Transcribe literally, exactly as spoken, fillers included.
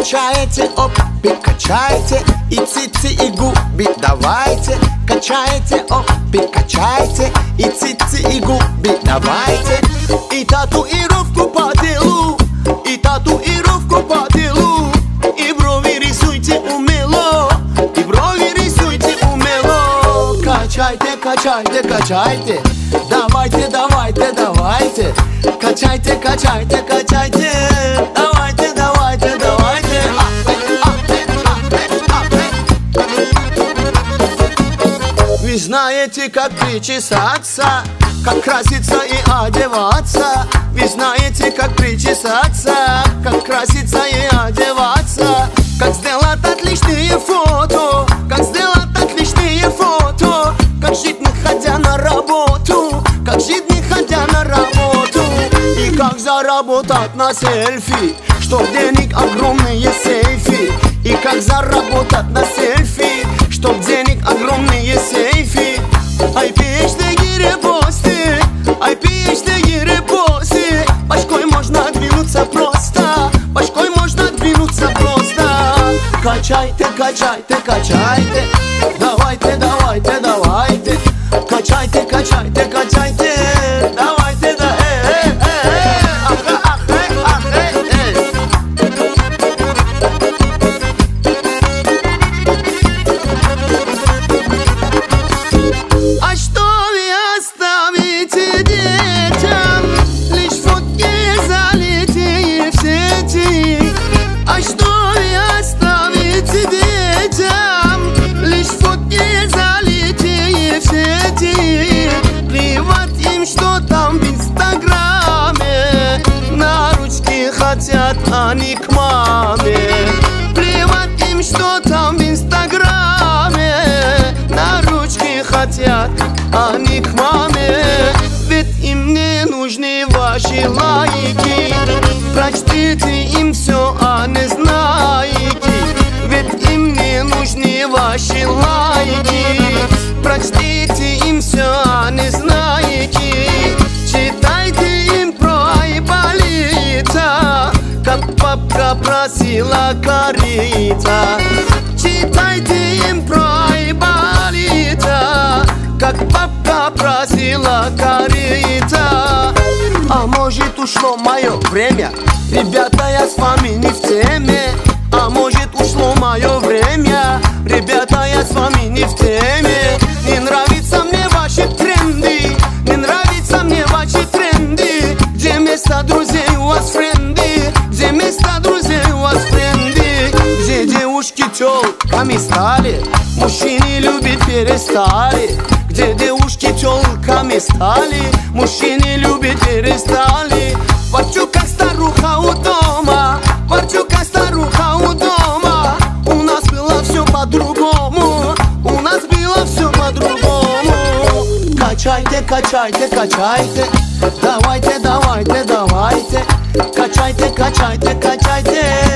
Качаете, оп, и качайте, и цицы, и губи давайте. Качаете, оп, и качайте, и цицы, и губи давайте. И татуировку по телу, и татуировку по телу, и брови рисуйте умело, и брови рисуйте умело. Качайте, качайте, качайте, давайте, давайте, давайте. Качайте, качайте, качайте, давайте, давайте, давайте. Вы знаете, как причесаться, как краситься и одеваться. Вы знаете, как причесаться, как краситься и одеваться. Как сделать отличные фото, как сделать отличные фото. Как жить, не ходя на работу, как жить, не ходя на работу. И как заработать на селфи, чтоб денег огромные сейфи. И как заработать на селфи, чтоб денег огромные сейфи. Ай пишите репосты, ай пишите репосты. Башкой можно двинуться просто, башкой можно двинуться просто. Качайте, качайте, качайте, давайте, давайте, давайте. Качайте, качайте, качайте, давайте, да, э, э, э, э. Ах, ах, э, ах, э, э. А что вы оставите детям? Лишь фотки залитые в сети. А что вы оставите детям? Лишь фотки залитые в сети. Плевать им, что там в инстаграме. На ручки хотят они к маме. Плевать им, что там в инстаграме. На ручки хотят они к маме. Ведь им не нужны ваши лайки. Прочтите им все, а не знаете. Ведь им не нужны ваши лайки. Прочтите им все, а не знаете. Читайте им про Айболита, как папка просила корита. Читайте им про Айболита, как папка просила корита. А может ушло мое время, ребята, я с вами не в теме. А может ушло мое время, ребята, я с вами не в теме. Не нравятся мне ваши тренды, не нравятся мне ваши тренды. Где место друзей у вас френды, где место друзей у вас френды. Где девушки тёлками стали, мужчины любить перестали. Где девушки тёлками стали, мужчины любить перестали. Ворчу как старуха у дома, ворчу как старуха у дома. У нас было все по-другому, у нас было все по-другому. Качайте, качайте, качайте, давайте, давайте, давайте. Качайте, качайте, качайте.